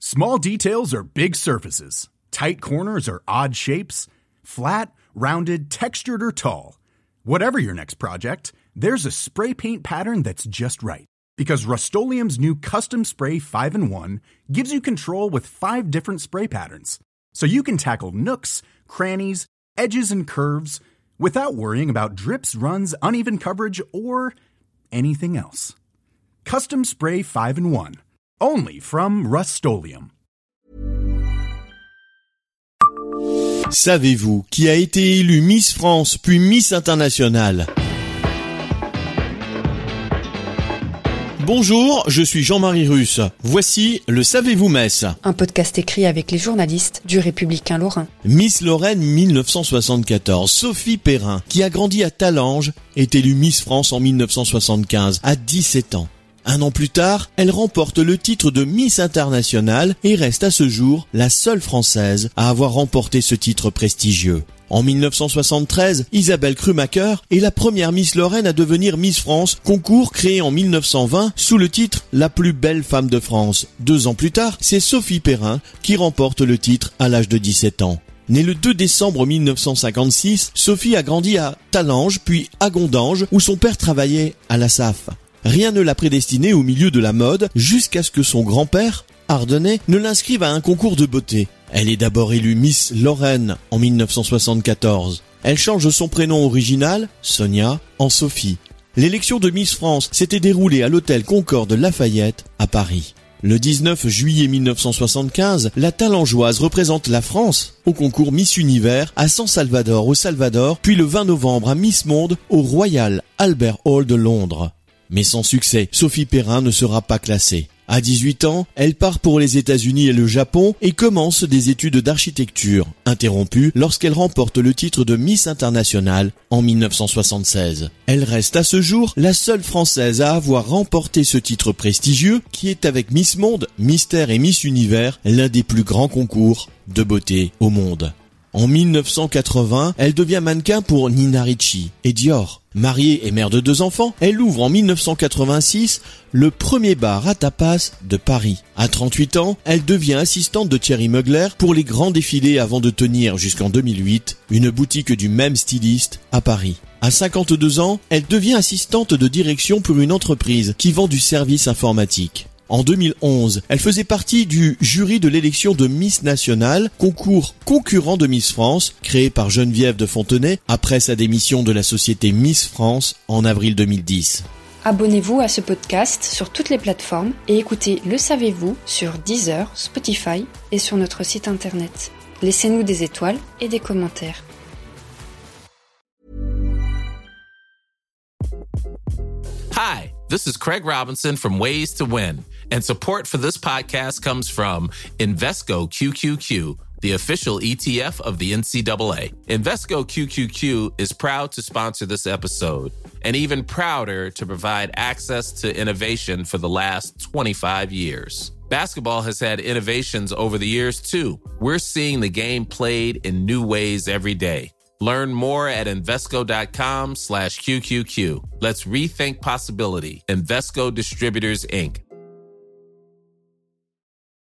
Small details are big surfaces. Tight corners are odd shapes. Flat, rounded, textured, or tall. Whatever your next project, there's a spray paint pattern that's just right. Because Rust-Oleum's new Custom Spray 5-in-1 gives you control with 5 different spray patterns. So you can tackle nooks, crannies, edges, and curves without worrying about drips, runs, uneven coverage, or anything else. Custom Spray 5-in-1. Only from Rust-Oleum. Savez-vous qui a été élue Miss France puis Miss Internationale ? Bonjour, je suis Jean-Marie Russe. Voici le Savez-vous Metz ? Un podcast écrit avec les journalistes du Républicain Lorrain. Miss Lorraine 1974, Sophie Perrin, qui a grandi à Talange, est élue Miss France en 1975, à 17 ans. Un an plus tard, elle remporte le titre de Miss Internationale et reste à ce jour la seule Française à avoir remporté ce titre prestigieux. En 1973, Isabelle Krummacher est la première Miss Lorraine à devenir Miss France, concours créé en 1920 sous le titre « La plus belle femme de France ». 2 ans plus tard, c'est Sophie Perrin qui remporte le titre à l'âge de 17 ans. Née le 2 décembre 1956, Sophie a grandi à Talange puis à Gondange où son père travaillait à la SAF. Rien ne l'a prédestinée au milieu de la mode jusqu'à ce que son grand-père, ardennais, ne l'inscrive à un concours de beauté. Elle est d'abord élue Miss Lorraine en 1974. Elle change son prénom original, Sonia, en Sophie. L'élection de Miss France s'était déroulée à l'hôtel Concorde Lafayette à Paris. Le 19 juillet 1975, la Talangeoise représente la France au concours Miss Univers à San Salvador au Salvador, puis le 20 novembre à Miss Monde au Royal Albert Hall de Londres. Mais sans succès, Sophie Perrin ne sera pas classée. À 18 ans, elle part pour les États-Unis et le Japon et commence des études d'architecture, interrompues lorsqu'elle remporte le titre de Miss Internationale en 1976. Elle reste à ce jour la seule Française à avoir remporté ce titre prestigieux qui est avec Miss Monde, Mystère et Miss Univers l'un des plus grands concours de beauté au monde. En 1980, elle devient mannequin pour Nina Ricci et Dior. Mariée et mère de 2 enfants, elle ouvre en 1986 le premier bar à tapas de Paris. À 38 ans, elle devient assistante de Thierry Mugler pour les grands défilés avant de tenir jusqu'en 2008 une boutique du même styliste à Paris. À 52 ans, elle devient assistante de direction pour une entreprise qui vend du service informatique. En 2011, elle faisait partie du jury de l'élection de Miss Nationale, concours concurrent de Miss France, créé par Geneviève de Fontenay après sa démission de la société Miss France en avril 2010. Abonnez-vous à ce podcast sur toutes les plateformes et écoutez Le Savez-vous sur Deezer, Spotify et sur notre site internet. Laissez-nous des étoiles et des commentaires. Hi, this is Craig Robinson from Ways to Win, and support for this podcast comes from Invesco QQQ, the official ETF of the NCAA. Invesco QQQ is proud to sponsor this episode, and even prouder to provide access to innovation for the last 25 years. Basketball has had innovations over the years, too. We're seeing the game played in new ways every day. Learn more at Invesco.com/QQQ. Let's rethink possibility. Invesco Distributors, Inc.